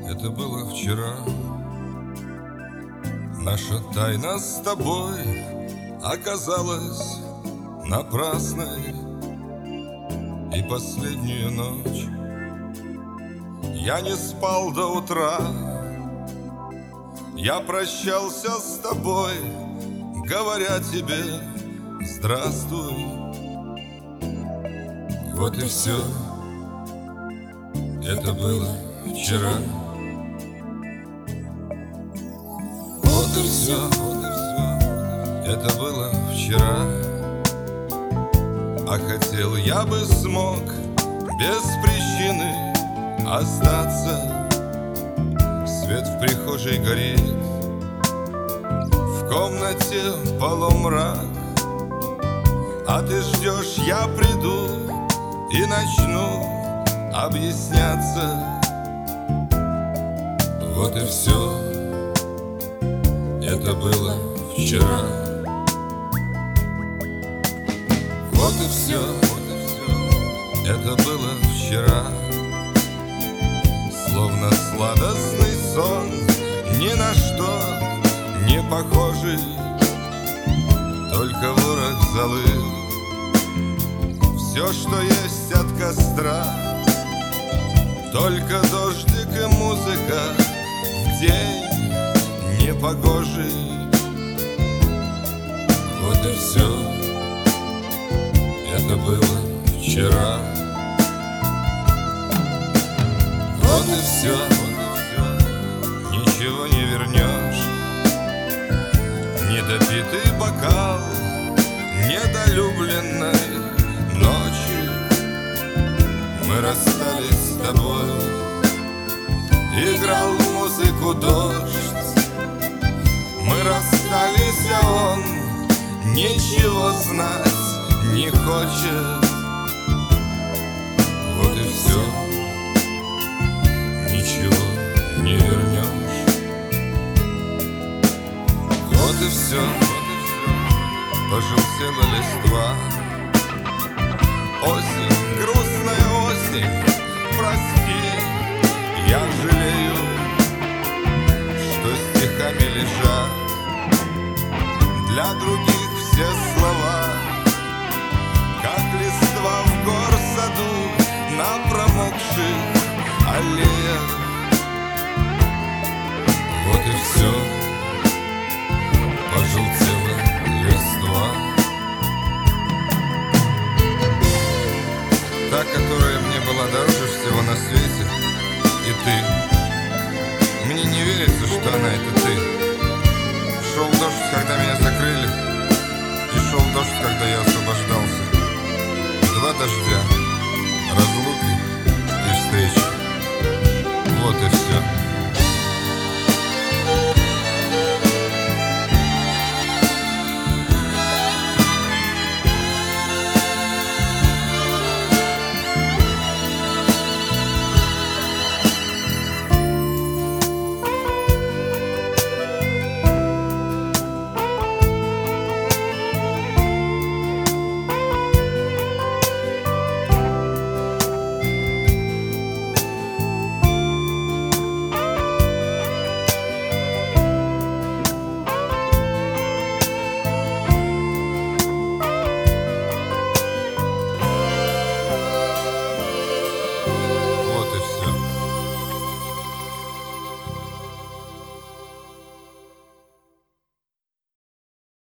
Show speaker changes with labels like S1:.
S1: Это было вчера. Наша тайна с тобой оказалась напрасной. И последнюю ночь я не спал до утра. Я прощался с тобой, говоря тебе здравствуй. Вот и все. Это было вчера. Вот и все. Это было вчера. А хотел я бы смог без причины остаться. Свет в прихожей горит, в комнате полумрак. А ты ждешь, я приду и начну объясняться. Вот и все. Это было вчера. Вот и все. Это было вчера. Словно сладостный сон, ни на что не похожий. Только ворох золы, все, что есть от костра. Только дождик и музыка в день непогожий. Вот и все. Это было вчера. Вот и все. Ничего не вернешь. Недопитый бокал недолюбленной ночи. Мы расстались с тобой. Играл музыку дождь. Мы расстались, а он ничего знать не хочет. Вот и все. Ничего не вернешь. Вот и все. Пожелтела листва. Осень, грустная осень, прости, я жалею, что стихами лежат для других все слова, как листва в горсаду на промокших